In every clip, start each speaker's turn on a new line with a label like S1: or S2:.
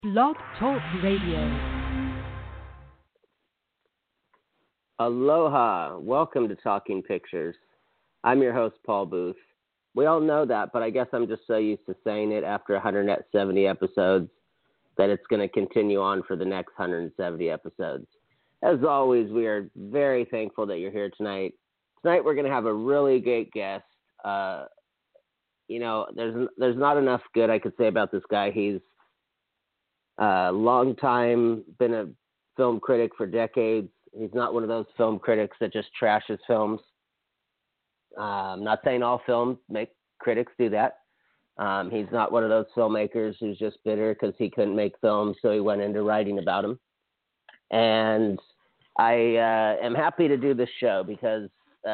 S1: Blog Talk Radio.
S2: Aloha. Welcome to Talking Pictures. I'm your host, Paul Booth. We all know that, but I guess I'm just so used to saying it after 170 episodes that it's going to continue on for the next 170 episodes. As always, we are very thankful that you're here tonight. Tonight we're going to have a really great guest. There's not enough good I could say about this guy. He's a long time, been a film critic for decades. He's not one of those film critics that just trashes films. I'm not saying all critics do that. He's not one of those filmmakers who's just bitter because he couldn't make films, so he went into writing about them. And I am happy to do this show because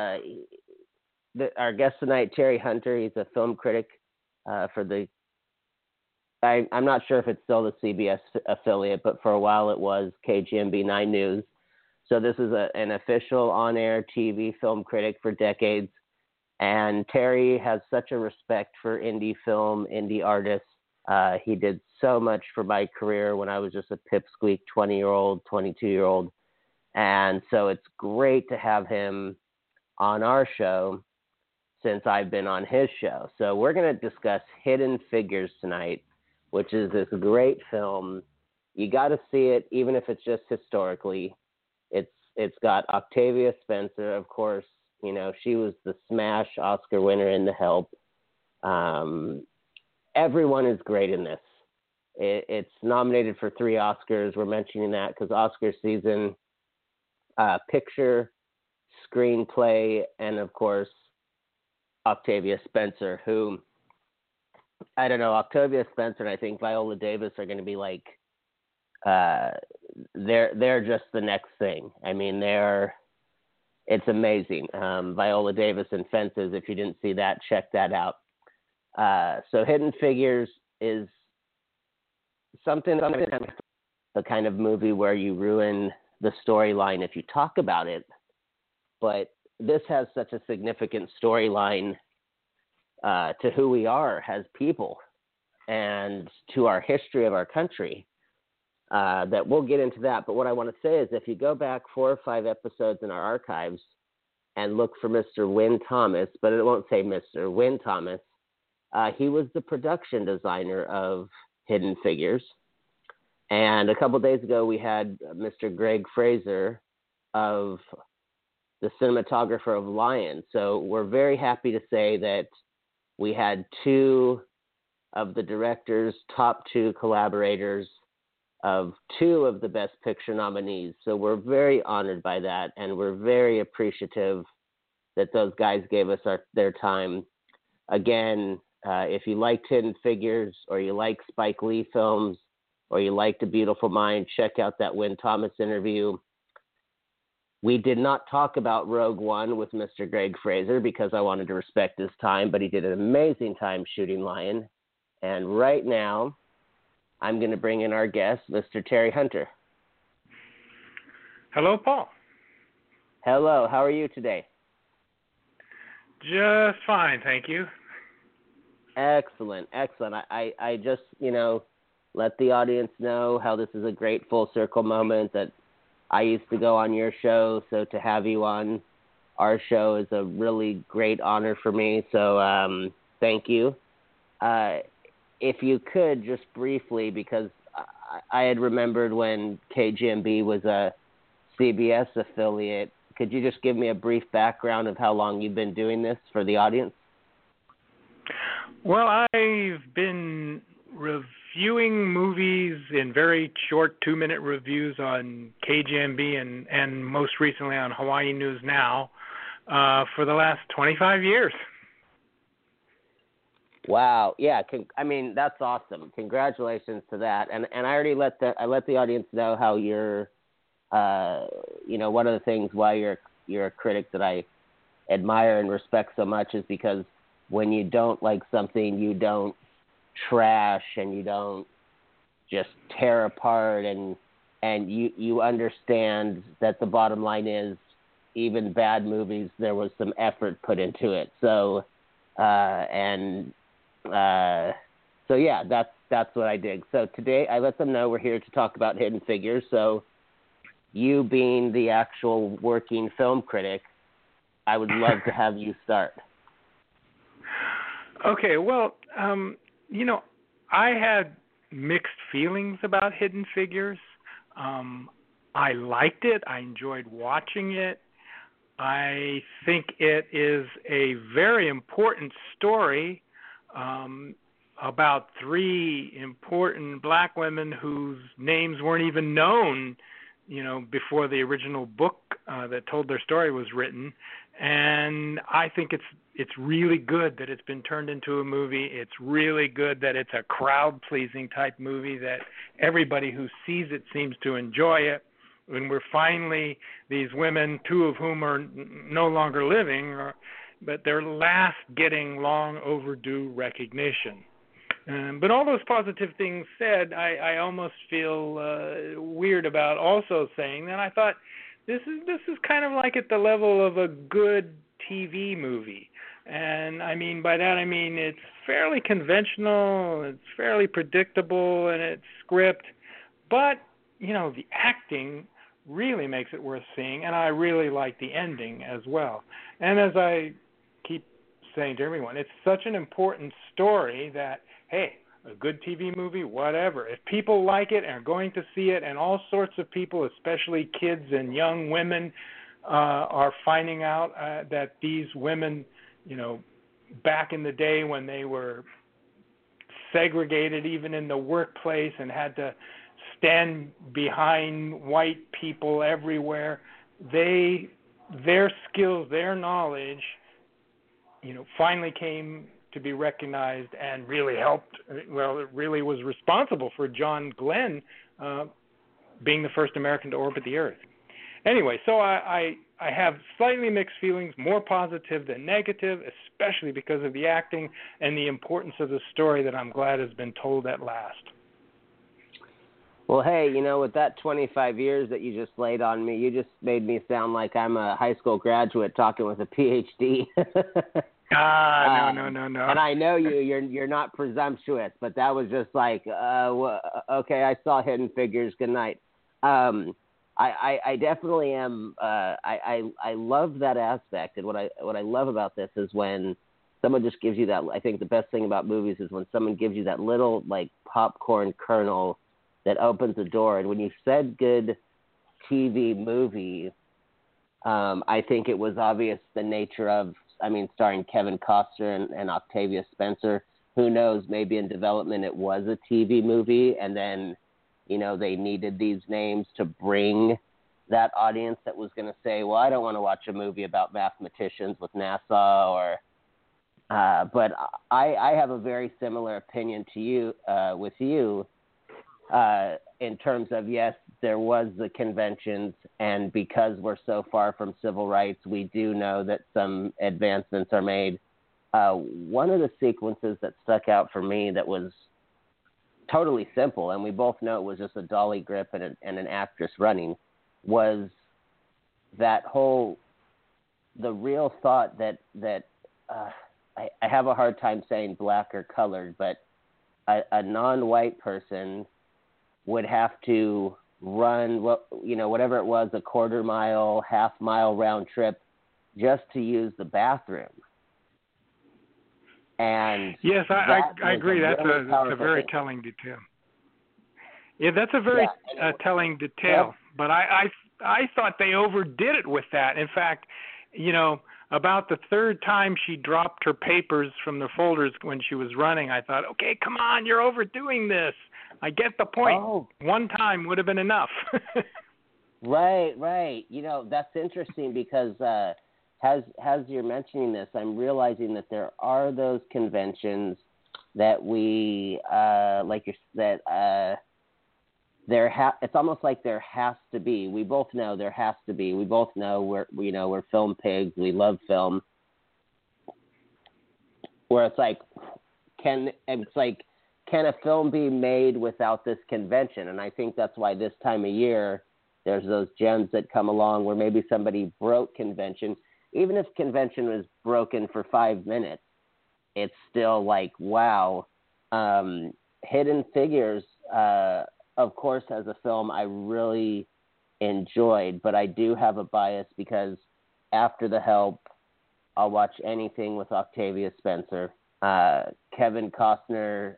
S2: our guest tonight, Terry Hunter, he's a film critic for the I'm not sure if it's still the CBS affiliate, but for a while it was KGMB 9 News. So this is an official on-air TV film critic for decades. And Terry has such a respect for indie film, indie artists. He did so much for my career when I was just a pipsqueak 20-year-old, 22-year-old. And so it's great to have him on our show since I've been on his show. So we're going to discuss Hidden Figures tonight, which is this great film. You got to see it, even if it's just historically. It's got Octavia Spencer, of course. You know, she was the smash Oscar winner in The Help. Everyone is great in this. It's nominated for 3 Oscars. We're mentioning that because Oscar season, picture, screenplay, and of course, Octavia Spencer, who, I don't know, Octavia Spencer and I think Viola Davis are going to be like, they're just the next thing. I mean, it's amazing. Viola Davis and Fences, if you didn't see that, check that out. So Hidden Figures is something, the kind of movie where you ruin the storyline if you talk about it. But this has such a significant storyline to who we are as people and to our history of our country. That we'll get into that. But what I want to say is if you go back 4 or 5 episodes in our archives and look for Mr. Wynn Thomas, but it won't say Mr. Wynn Thomas, he was the production designer of Hidden Figures. And a couple days ago, we had Mr. Greg Fraser of the cinematographer of Lion. So we're very happy to say that we had 2 of the director's top 2 collaborators of 2 of the Best Picture nominees. So we're very honored by that, and we're very appreciative that those guys gave us their time. Again, if you liked Hidden Figures, or you like Spike Lee films, or you liked A Beautiful Mind, check out that Wynn Thomas interview. We did not talk about Rogue One with Mr. Greg Fraser because I wanted to respect his time, but he did an amazing time shooting Lion. And right now, I'm going to bring in our guest, Mr. Terry Hunter.
S3: Hello, Paul.
S2: Hello. How are you today?
S3: Just fine, thank you.
S2: Excellent. I just, let the audience know how this is a great full circle moment that I used to go on your show. So to have you on our show is a really great honor for me. So thank you. If you could just briefly, because I had remembered when KGMB was a CBS affiliate, could you just give me a brief background of how long you've been doing this for the audience?
S3: Well, I've been reviewing movies in very short 2-minute reviews on KGMB and most recently on Hawaii News Now for the last 25 years.
S2: Wow. Yeah. That's awesome. Congratulations to that. And I already let the audience know how you're, one of the things why you're a critic that I admire and respect so much is because when you don't like something, you don't trash and you don't just tear apart and you understand that the bottom line is even bad movies, there was some effort put into it. So, so yeah, That's what I dig. So today I let them know we're here to talk about Hidden Figures. So you being the actual working film critic, I would love to have you start.
S3: Okay, well, I had mixed feelings about Hidden Figures. I liked it. I enjoyed watching it. I think it is a very important story about three important black women whose names weren't even known, before the original book that told their story was written. And I think it's really good that it's been turned into a movie. It's really good that it's a crowd-pleasing type movie that everybody who sees it seems to enjoy it. And we're finally, these women, two of whom are no longer living, but they're last getting long overdue recognition. But all those positive things said, I almost feel weird about also saying that I thought this is kind of like at the level of a good TV movie. And by that I mean it's fairly conventional, it's fairly predictable in its script, but the acting really makes it worth seeing, and I really like the ending as well. And as I keep saying to everyone, it's such an important story that, hey, a good TV movie, whatever. If people like it and are going to see it, and all sorts of people, especially kids and young women, are finding out that these women, back in the day when they were segregated even in the workplace and had to stand behind white people everywhere, their skills, their knowledge, finally came to be recognized and really helped. Well, it really was responsible for John Glenn being the first American to orbit the Earth. Anyway, so I have slightly mixed feelings, more positive than negative, especially because of the acting and the importance of the story that I'm glad has been told at last.
S2: Well, hey, with that 25 years that you just laid on me, you just made me sound like I'm a high school graduate talking with a PhD.
S3: No.
S2: And I know you're not presumptuous, but that was just like, okay, I saw Hidden Figures. Good night. I definitely am. I love that aspect, and what I love about this is when someone just gives you that. I think the best thing about movies is when someone gives you that little like popcorn kernel that opens the door. And when you said good TV movie, I think it was obvious the nature of, starring Kevin Costner and Octavia Spencer. Who knows, maybe in development it was a TV movie, and then, they needed these names to bring that audience that was going to say, well, I don't want to watch a movie about mathematicians with NASA or but I have a very similar opinion to you, with you, in terms of, yes, there was the conventions, and because we're so far from civil rights, we do know that some advancements are made. One of the sequences that stuck out for me that was totally simple, and we both know it was just a dolly grip and an actress running, was that the real thought that I have a hard time saying black or colored, but a non-white person would have to run, whatever it was, a quarter mile, half mile round trip just to use the bathroom. And
S3: yes, I agree. That's a very telling detail. Yeah, that's a very telling detail. But I thought they overdid it with that. In fact, about the third time she dropped her papers from the folders when she was running, I thought, okay, come on, you're overdoing this. I get the point. Oh. One time would have been enough.
S2: Right. That's interesting because as you're mentioning this, I'm realizing that there are those conventions that we it's almost like there has to be. We both know there has to be. We both know we're film pigs. We love film. Where it's like, can a film be made without this convention? And I think that's why this time of year there's those gems that come along where maybe somebody broke convention. Even if convention was broken for 5 minutes, it's still like, wow. Hidden Figures, of course, as a film, I really enjoyed, but I do have a bias because after The Help, I'll watch anything with Octavia Spencer. Kevin Costner,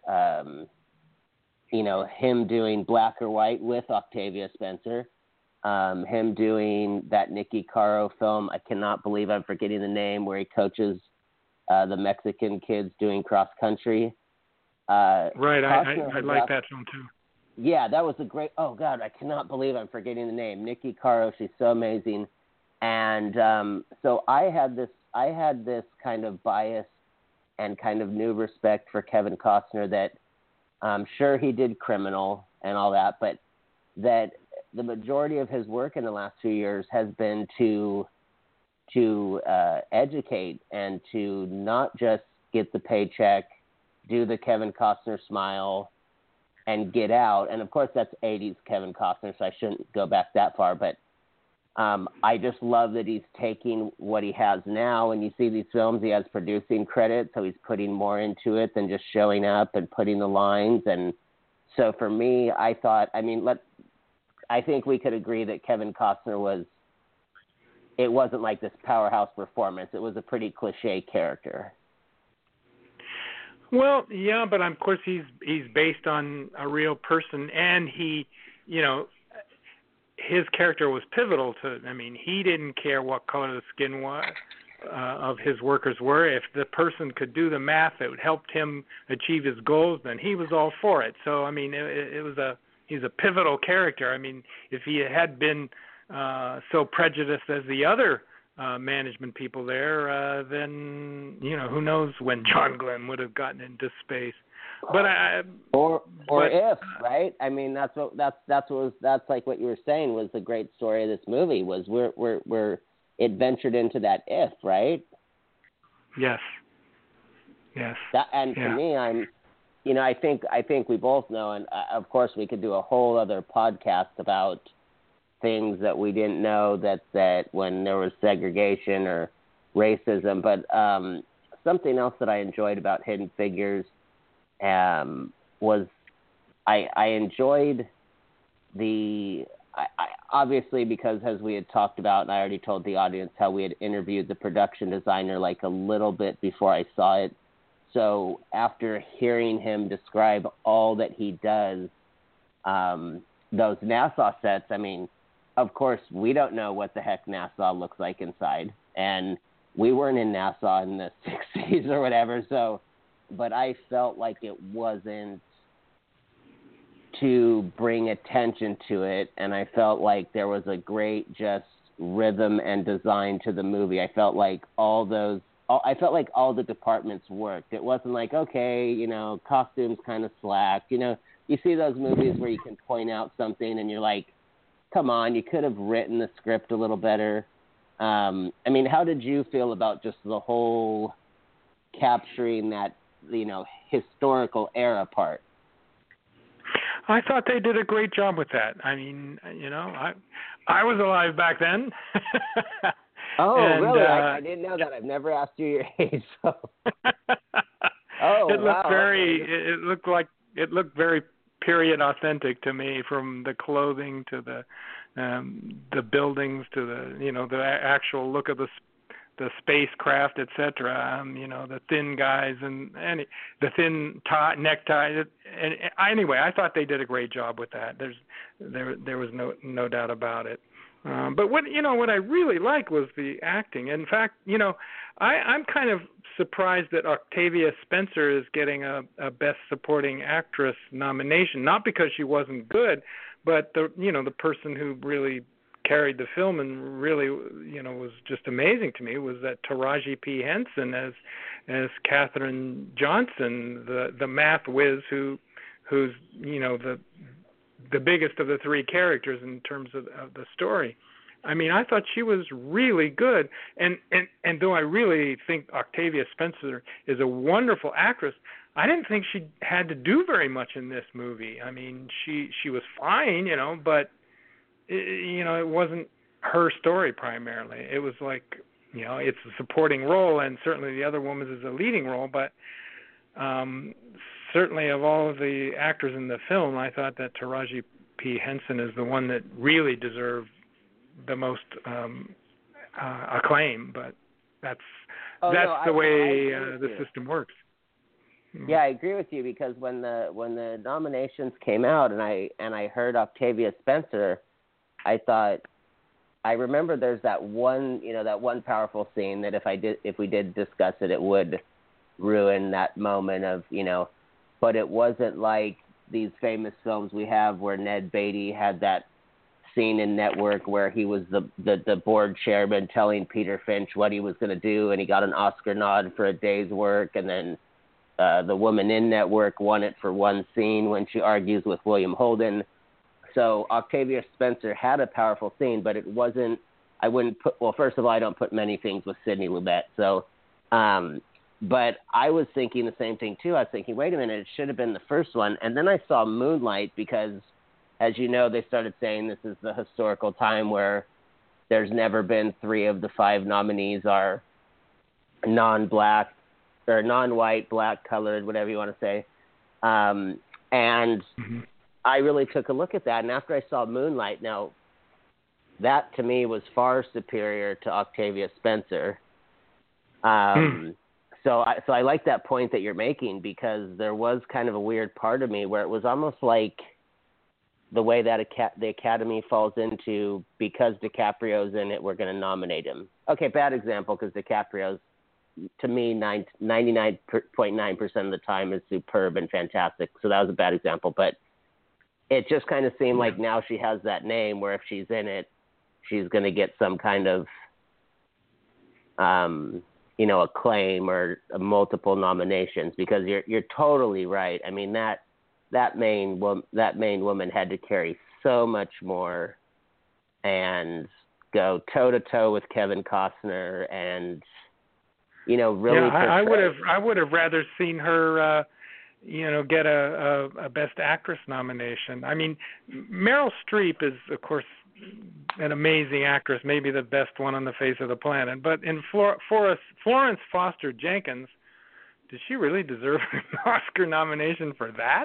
S2: him doing Black or White with Octavia Spencer, him doing that Nicky Caro film, I cannot believe I'm forgetting the name, where he coaches the Mexican kids doing cross country.
S3: Right, I like that film too.
S2: Yeah, that was a great. Oh God, I cannot believe I'm forgetting the name. Nicky Caro, she's so amazing, and so I had this kind of bias and kind of new respect for Kevin Costner that I'm sure he did Criminal and all that, but that the majority of his work in the last few years has been to educate and to not just get the paycheck, do the Kevin Costner smile, and get out. And of course, that's 80s Kevin Costner, so I shouldn't go back that far. But I just love that he's taking what he has now. And you see these films, he has producing credit, so he's putting more into it than just showing up and putting the lines. And so for me, I thought, I think we could agree that Kevin Costner it wasn't like this powerhouse performance. It was a pretty cliche character.
S3: Well, yeah, but of course he's based on a real person, and he, his character was pivotal to. I mean, he didn't care what color the skin was of his workers were. If the person could do the math that helped him achieve his goals, then he was all for it. So I mean, he's a pivotal character. I mean, if he had been so prejudiced as the other management people there, then who knows when John Glenn would have gotten into space. But right? I mean, that's like what you were saying was the great story of this movie was it ventured into that if, right? Yes.
S2: To me, I think we both know, and of course we could do a whole other podcast about things that we didn't know that when there was segregation or racism. But something else that I enjoyed about Hidden Figures was I enjoyed obviously, because as we had talked about, and I already told the audience how we had interviewed the production designer like a little bit before I saw it. So after hearing him describe all that he does, those Nassau sets, I mean, of course, we don't know what the heck Nassau looks like inside. And we weren't in Nassau in the 60s or whatever. So, but I felt like it wasn't to bring attention to it. And I felt like there was a great just rhythm and design to the movie. I felt like all the departments worked. It wasn't like, okay, costumes kind of slack. You see those movies where you can point out something and you're like, come on, you could have written the script a little better. I mean, how did you feel about just the whole capturing that, historical era part?
S3: I thought they did a great job with that. I mean, I was alive back then.
S2: Oh, and, really? I didn't know that. I've never asked you your age. So.
S3: It looked very period authentic to me, from the clothing to the buildings to the actual look of the spacecraft, etc. The thin guys and the thin necktie. And anyway, I thought they did a great job with that. There was no doubt about it. But what I really liked was the acting. In fact, I'm kind of surprised that Octavia Spencer is getting a Best Supporting Actress nomination, not because she wasn't good, but the person who really carried the film and really was just amazing to me was that Taraji P. Henson as Katherine Johnson, the math whiz who's the biggest of the three characters in terms of the story. I mean, I thought she was really good, and though I really think Octavia Spencer is a wonderful actress, I didn't think she had to do very much in this movie. I mean, she was fine, but it wasn't her story primarily. It was like, it's a supporting role, and certainly the other woman's is a leading role, but certainly of all of the actors in the film, I thought that Taraji P. Henson is the one that really deserved the most acclaim. But that's the way the system works.
S2: Yeah, I agree with you, because when the nominations came out and I heard Octavia Spencer, I remember there's that one powerful scene that if we did discuss it, it would ruin that moment of, but it wasn't like these famous films we have where Ned Beatty had that scene in Network where he was the board chairman telling Peter Finch what he was going to do, and he got an Oscar nod for a day's work, and then the woman in Network won it for one scene when she argues with William Holden. So Octavia Spencer had a powerful scene, but it wasn't. First of all, I don't put many things with Sidney Lumet. So, but I was thinking the same thing too. I was thinking, wait a minute, it should have been the first one. And then I saw Moonlight, because, as you know, they started saying this is the historical time where there's never been 3 of the 5 nominees are non-black or non-white, black-colored, whatever you want to say. And I really took a look at that. And after I saw Moonlight, now that to me was far superior to Octavia Spencer. So I like that point that you're making, because there was kind of a weird part of me where it was almost like the way that the Academy falls into, because DiCaprio's in it, we're going to nominate him. Okay, bad example, because DiCaprio's, to me, 99.9% of the time is superb and fantastic. So that was a bad example. But it just kind of seemed like now she has that name where if she's in it, she's going to get some kind of, acclaim or multiple nominations, because you're totally right. I mean, that main woman had to carry so much more and go toe to toe with Kevin Costner, and really.
S3: Yeah, I would have rather seen her, get a Best Actress nomination. I mean, Meryl Streep is, of course, an amazing actress, maybe the best one on the face of the planet. But in Florence Foster Jenkins, did she really deserve an Oscar nomination for that?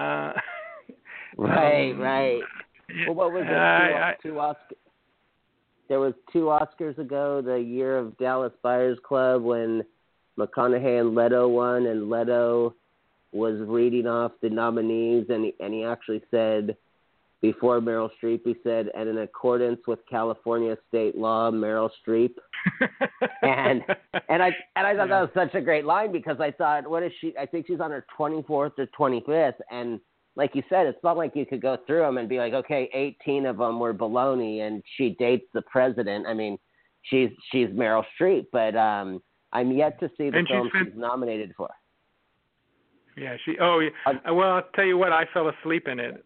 S2: Right. Well, what was it? Two Oscars? There was 2 Oscars ago, the year of Dallas Buyers Club, when McConaughey and Leto won, and Leto was reading off the nominees, and he actually said, before Meryl Streep, he said, and in accordance with California state law, Meryl Streep. and I thought that was such a great line, because I thought, what is she? I think she's on her 24th or 25th, and like you said, it's not like you could go through them and be like, okay, 18 of them were baloney, and she dates the president. I mean, she's Meryl Streep, but I'm yet to see the film she's nominated for.
S3: Yeah, well, I'll tell you what, I fell asleep in it.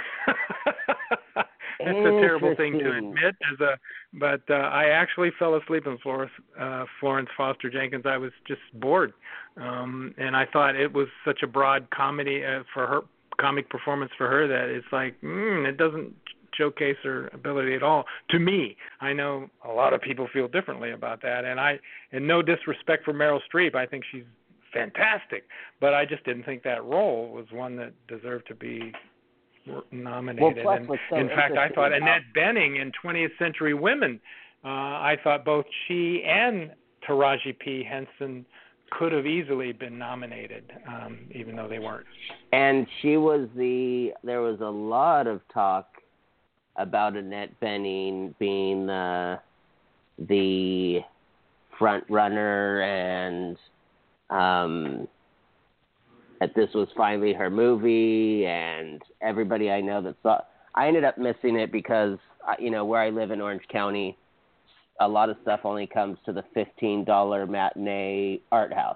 S3: That's a terrible thing to admit, but I actually fell asleep in Florence Foster Jenkins. I was just bored, and I thought it was such a broad comedy for her. Comic performance for her that it's like it doesn't showcase her ability at all. To me, I know a lot of people feel differently about that, and no disrespect for Meryl Streep, I think she's fantastic, but I just didn't think that role was one that deserved to be nominated.
S2: Well,
S3: in fact, I thought Annette Bening in 20th Century Women, I thought both she and Taraji P. Henson could have easily been nominated, even though they weren't.
S2: And there was a lot of talk about Annette Bening being the front runner, and that this was finally her movie, and everybody I know that saw. I ended up missing it because, where I live in Orange County, a lot of stuff only comes to the $15 matinee art house.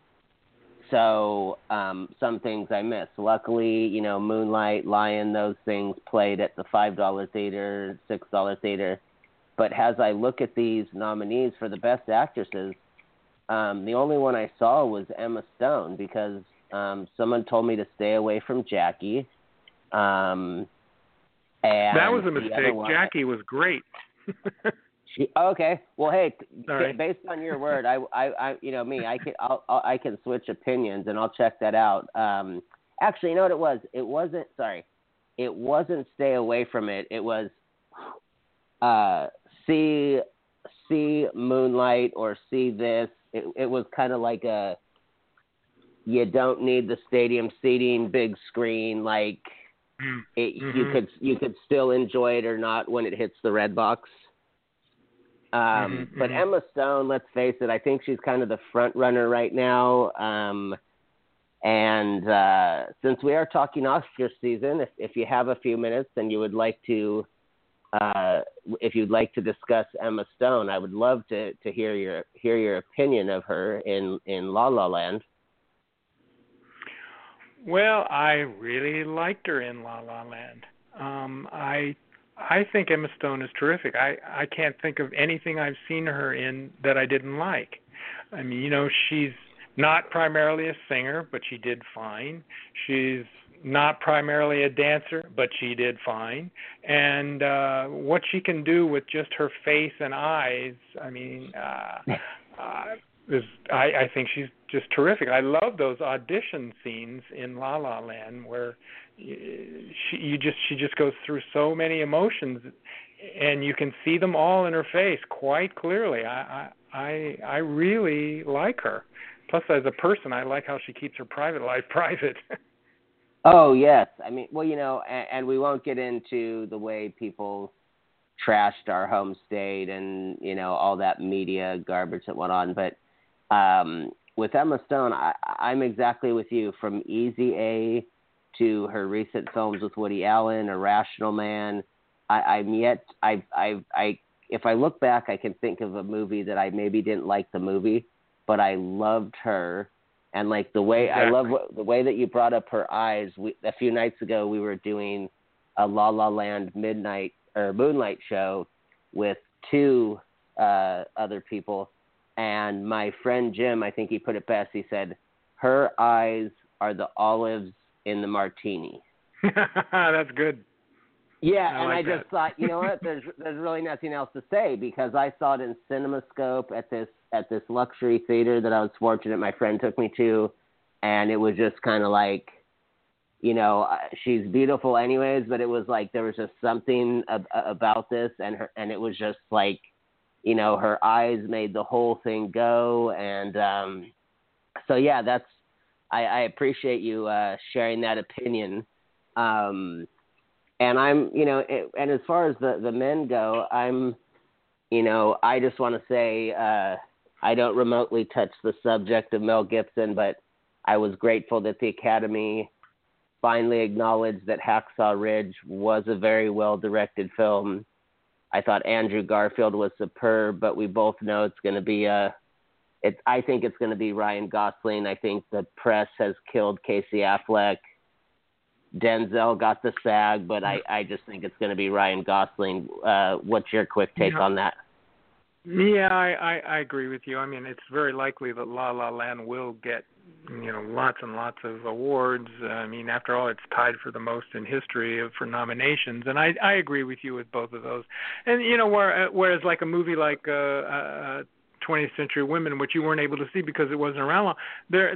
S2: So some things I missed. Luckily, Moonlight, Lion, those things played at the $5 theater, $6 theater. But as I look at these nominees for the Best Actresses, the only one I saw was Emma Stone, because someone told me to stay away from Jackie. And
S3: that was a mistake. Jackie was great.
S2: Okay. Well, hey,
S3: Sorry.
S2: based on your word, I you know me, I can switch opinions and I'll check that out. Actually, you know what it was? It wasn't. Sorry, it wasn't Stay Away from It. It was see Moonlight or see this. It was kind of like a you don't need the stadium seating, big screen, like. You could still enjoy it or not when it hits the red box. But Emma Stone, let's face it, I think she's kind of the front runner right now. And since we are talking Oscar season, if you have a few minutes and you would like to, if you'd like to discuss Emma Stone, I would love to hear your opinion of her in La La Land.
S3: Well, I really liked her in La La Land. I think Emma Stone is terrific. I can't think of anything I've seen her in that I didn't like. I mean, she's not primarily a singer, but she did fine. She's not primarily a dancer, but she did fine. And what she can do with just her face and eyes, I mean, I think she's just terrific. I love those audition scenes in La La Land where she just goes through so many emotions, and you can see them all in her face quite clearly. I really like her. Plus, as a person, I like how she keeps her private life private.
S2: Oh yes, I mean, well, and we won't get into the way people trashed our home state and all that media garbage that went on, but. With Emma Stone, I'm exactly with you. From Easy A to her recent films with Woody Allen, Irrational Man, if I look back, I can think of a movie that I maybe didn't like the movie, but I loved her, and like the way I love the way that you brought up her eyes. A few nights ago, we were doing a La La Land Moonlight show with two other people. And my friend Jim, I think he put it best. He said, her eyes are the olives in the martini.
S3: That's good.
S2: Yeah, I just thought, you know what? There's really nothing else to say because I saw it in CinemaScope at this luxury theater that I was fortunate my friend took me to, and it was just kind of like, she's beautiful anyways, but it was like there was just something about this, and it was just like. Her eyes made the whole thing go. And so, yeah, I appreciate you sharing that opinion. And I'm, and as far as the men go, I'm, I just want to say I don't remotely touch the subject of Mel Gibson, but I was grateful that the Academy finally acknowledged that Hacksaw Ridge was a very well-directed film. I thought Andrew Garfield was superb, but we both know it's going to be I think it's going to be Ryan Gosling. I think the press has killed Casey Affleck. Denzel got the SAG, but I just think it's going to be Ryan Gosling. What's your quick take on that?
S3: Yeah, I agree with you. I mean, it's very likely that La La Land will get lots and lots of awards. I mean, after all, it's tied for the most in history for nominations, and I agree with you with both of those. And whereas like a movie like 20th Century Women, which you weren't able to see because it wasn't around long, there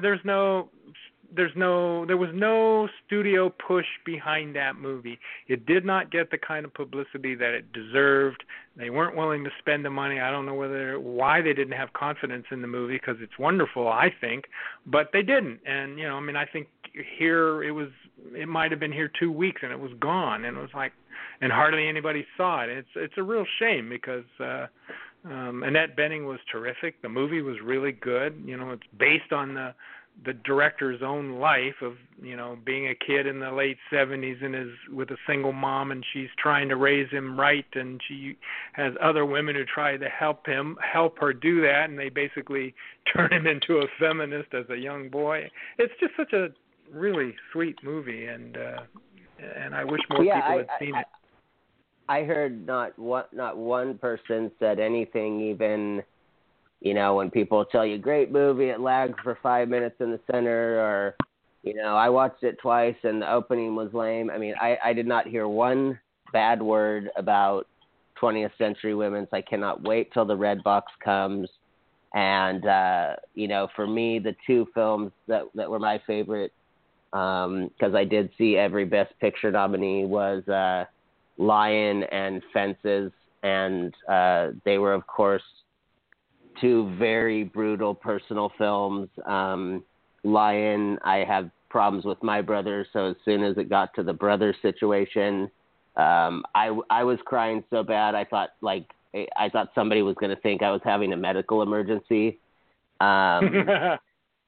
S3: was no studio push behind that movie. It did not get the kind of publicity that it deserved. They weren't willing to spend the money. I don't know why they didn't have confidence in the movie, because it's wonderful, I think, but they didn't. And I think here it might have been here 2 weeks and it was gone, and it was like, and hardly anybody saw it. It's a real shame because Annette Bening was terrific. The movie was really good. It's based on the director's own life of being a kid in the late 70s and is with a single mom, and she's trying to raise him right, and she has other women who try to help her do that, and they basically turn him into a feminist as a young boy. It's just such a really sweet movie, and I wish more people had seen it.
S2: I heard not one person said anything even. When people tell you great movie, it lags for 5 minutes in the center, or, I watched it twice and the opening was lame. I mean, I did not hear one bad word about 20th Century Women. So I cannot wait till the red box comes. And, for me, the two films that were my favorite, because I did see every Best Picture nominee, was Lion and Fences. And they were, of course, two very brutal personal films. Lion, I have problems with my brother, so as soon as it got to the brother situation, I was crying so bad I thought somebody was going to think I was having a medical emergency. I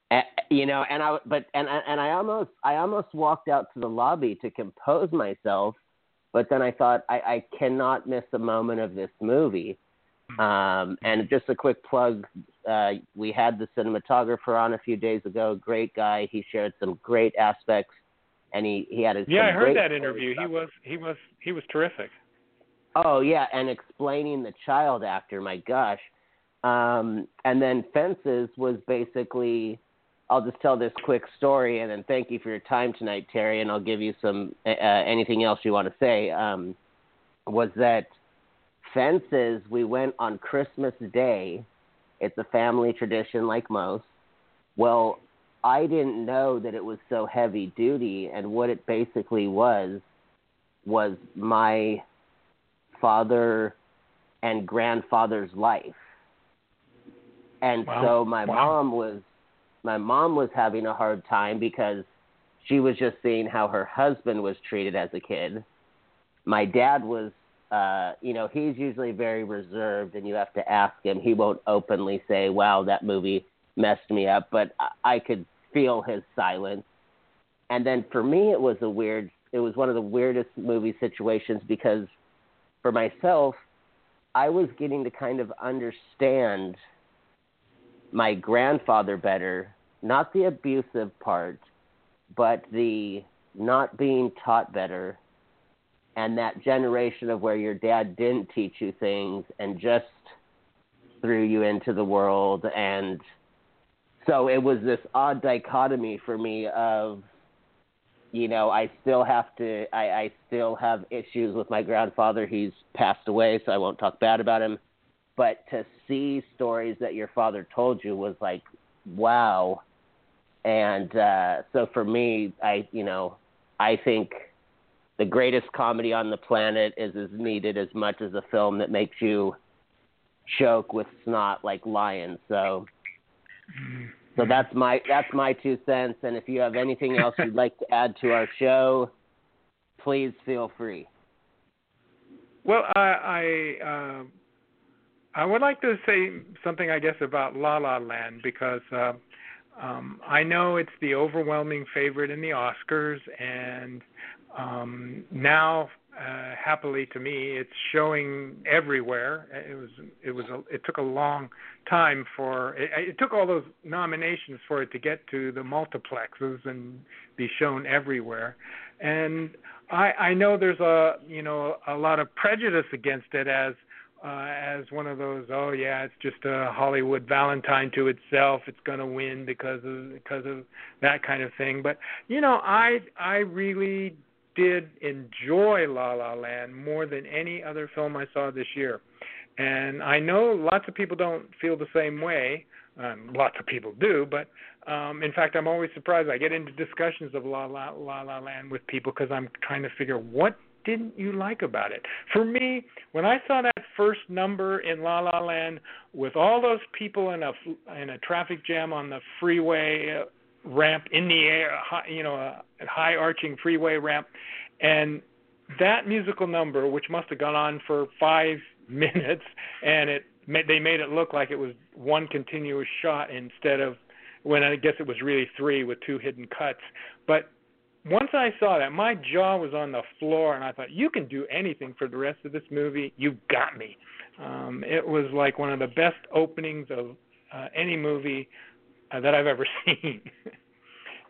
S2: almost walked out to the lobby to compose myself, but then I thought I cannot miss a moment of this movie. And just a quick plug, we had the cinematographer on a few days ago. Great guy. He shared some great aspects, and he had
S3: I heard that interview. He was terrific.
S2: Oh yeah, and explaining the child actor, my gosh. And then Fences was basically, I'll just tell this quick story, and then thank you for your time tonight, Terry, and I'll give you some anything else you want to say. Was that Fences, we went on Christmas Day. It's a family tradition like most. Well, I didn't know that it was so heavy duty, and what it basically was my father and grandfather's life. And so my mom was having a hard time because she was just seeing how her husband was treated as a kid. My dad was he's usually very reserved, and you have to ask him. He won't openly say, wow, that movie messed me up, but I could feel his silence. And then for me, it was one of the weirdest movie situations because for myself, I was getting to kind of understand my grandfather better, not the abusive part, but the not being taught better. And that generation of where your dad didn't teach you things and just threw you into the world. And so it was this odd dichotomy for me of, I still have issues with my grandfather. He's passed away, so I won't talk bad about him. But to see stories that your father told you was like, wow. And so for me, I think the greatest comedy on the planet is as needed as much as a film that makes you choke with snot like Lion. So that's my 2 cents. And if you have anything else you'd like to add to our show, please feel free.
S3: Well, I would like to say something, I guess, about La La Land because I know it's the overwhelming favorite in the Oscars, and now, happily to me, it's showing everywhere. It took a long time it took all those nominations for it to get to the multiplexes and be shown everywhere. And I know there's a lot of prejudice against it as one of those, oh yeah, it's just a Hollywood Valentine to itself. It's going to win because of that kind of thing. But I really did enjoy La La Land more than any other film I saw this year. And I know lots of people don't feel the same way. Lots of people do, but in fact, I'm always surprised. I get into discussions of La La Land with people because I'm trying to figure what didn't you like about it. For me, when I saw that first number in La La Land with all those people in a traffic jam on the freeway ramp in the air, a high arching freeway ramp, and that musical number, which must have gone on for 5 minutes, and they made it look like it was one continuous shot instead of, when I guess it was really 3 with 2 hidden cuts. But once I saw that, my jaw was on the floor, and I thought, you can do anything for the rest of this movie. You got me. It was like one of the best openings of any movie that I've ever seen.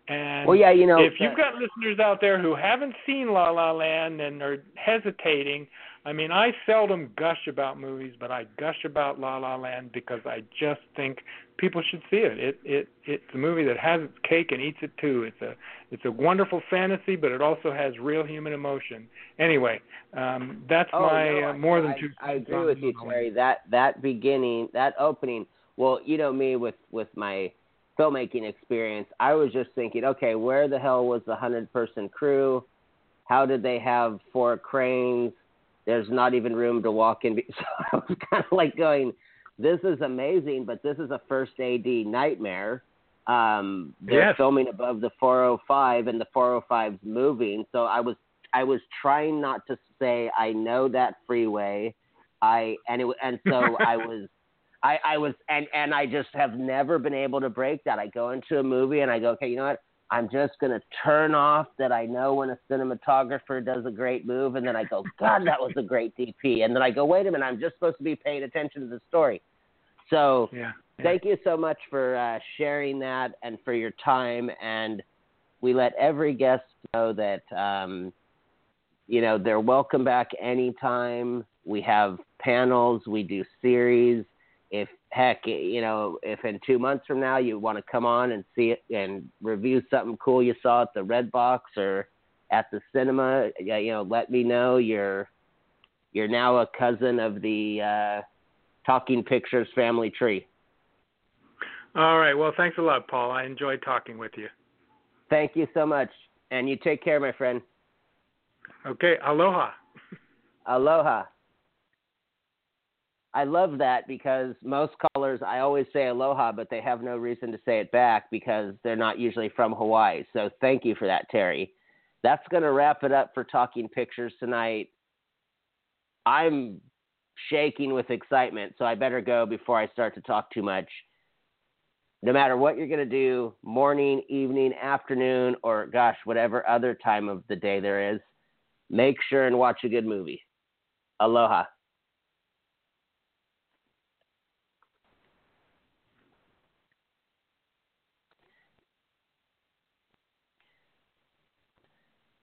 S3: And
S2: well, yeah,
S3: if you've got listeners out there who haven't seen La La Land and are hesitating, I mean, I seldom gush about movies, but I gush about La La Land because I just think people should see it. It's a movie that has its cake and eats it too. It's a wonderful fantasy, but it also has real human emotion. Anyway, that's more than two.
S2: I agree with you, Terry. That beginning, that opening. Well, you know me with my filmmaking experience, I was just thinking, okay, where the hell was the 100-person crew? How did they have 4 cranes? There's not even room to walk in. So I was kind of like going, this is amazing, but this is a first AD nightmare. They're filming above the 405, and the 405's moving. So I was trying not to say I know that freeway. I just have never been able to break that. I go into a movie and I go, okay, you know what? I'm just going to turn off that I know when a cinematographer does a great move, and then I go, God, that was a great DP. And then I go, wait a minute, I'm just supposed to be paying attention to the story. So thank you so much for sharing that and for your time. And we let every guest know that, they're welcome back anytime. We have panels, we do series. If in 2 months from now you want to come on and see it and review something cool you saw at the Red Box or at the cinema, let me know. You're now a cousin of the Talking Pictures family tree.
S3: All right. Well, thanks a lot, Paul. I enjoyed talking with you.
S2: Thank you so much. And you take care, my friend.
S3: Okay. Aloha.
S2: Aloha. I love that because most callers, I always say aloha, but they have no reason to say it back because they're not usually from Hawaii. So thank you for that, Terry. That's going to wrap it up for Talking Pictures tonight. I'm shaking with excitement, so I better go before I start to talk too much. No matter what you're going to do, morning, evening, afternoon, or gosh, whatever other time of the day there is, make sure and watch a good movie. Aloha.